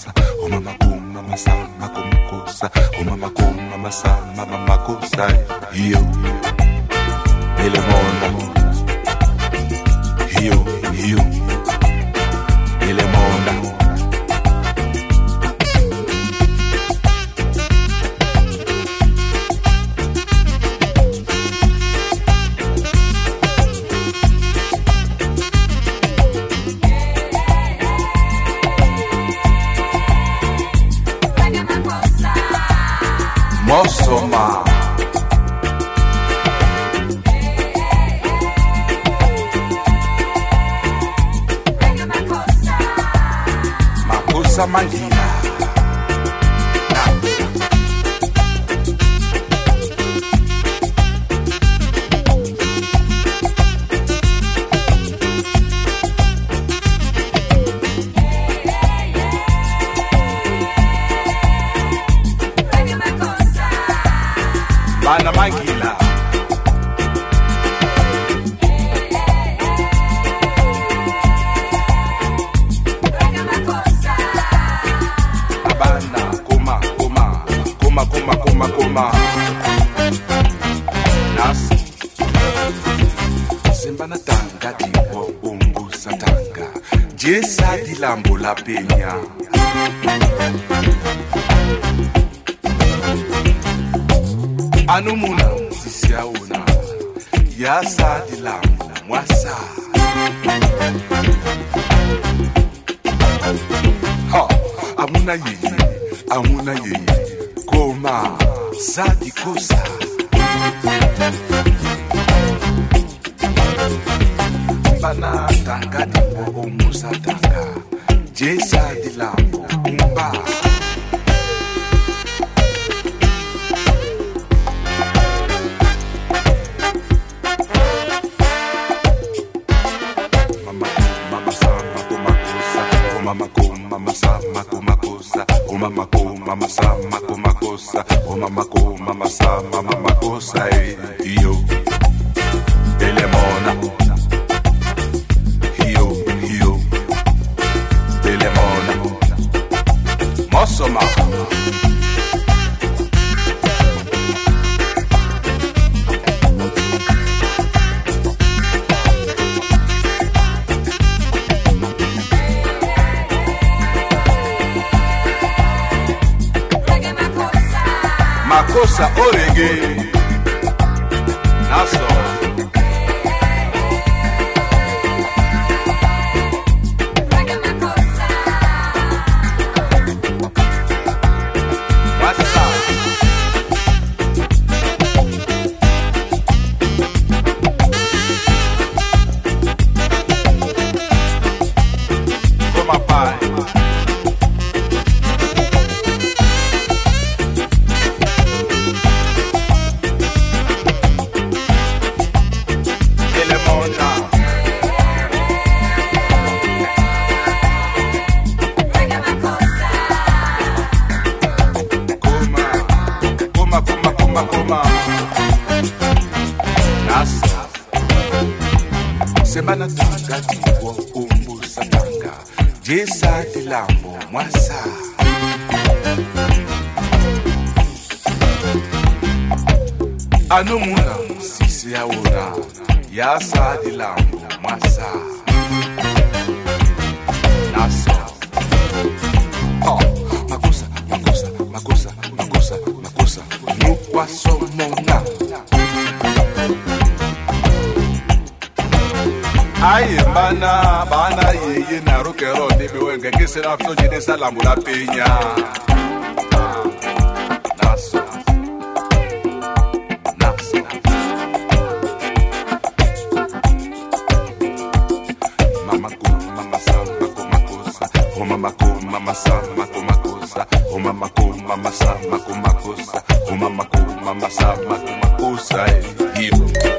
makosa, oh mama ko mama sa mako makosa, oh mama ko mama sa mama makosa. Yo, ele mona. Yo, ele mona. Mosoma Makosa Mangina Bana Mangila Abana Koma Nasi Sembana tanga diwo umbu satanga Jesa di lambo la peña Anumuna sisiauna Yasa di lambo mwasa Ha, amuna yeye Koma, sadi kosa Bana tanga di omu satanga Jesa di lambo umba Mama sa mako makosa, oh mama ko mama sa mako makosa, oh mama ko mama sa mako makosa, oh mama ko mama sa mama makosa. Yo, Delemona. Yo, Delemona. Mosoma. Makosa orege Naso What's up? Come pai Koma Nasa Semana tanga diwo umbu satanga Jesa di lambo mwasa Anumuna sisi yauna Yasa di lambo mwasa Nasa Oh, makosa Nukwa somona Aye bana yeye na rokero Debe wenge kese na fso jene salamu la peña Naso Mama ko mama sa mako makosa Oh mama ko mama sa mako makosa Oh mama ko mama sa mako makosa Oh mama ko mama sa mako makosa Hip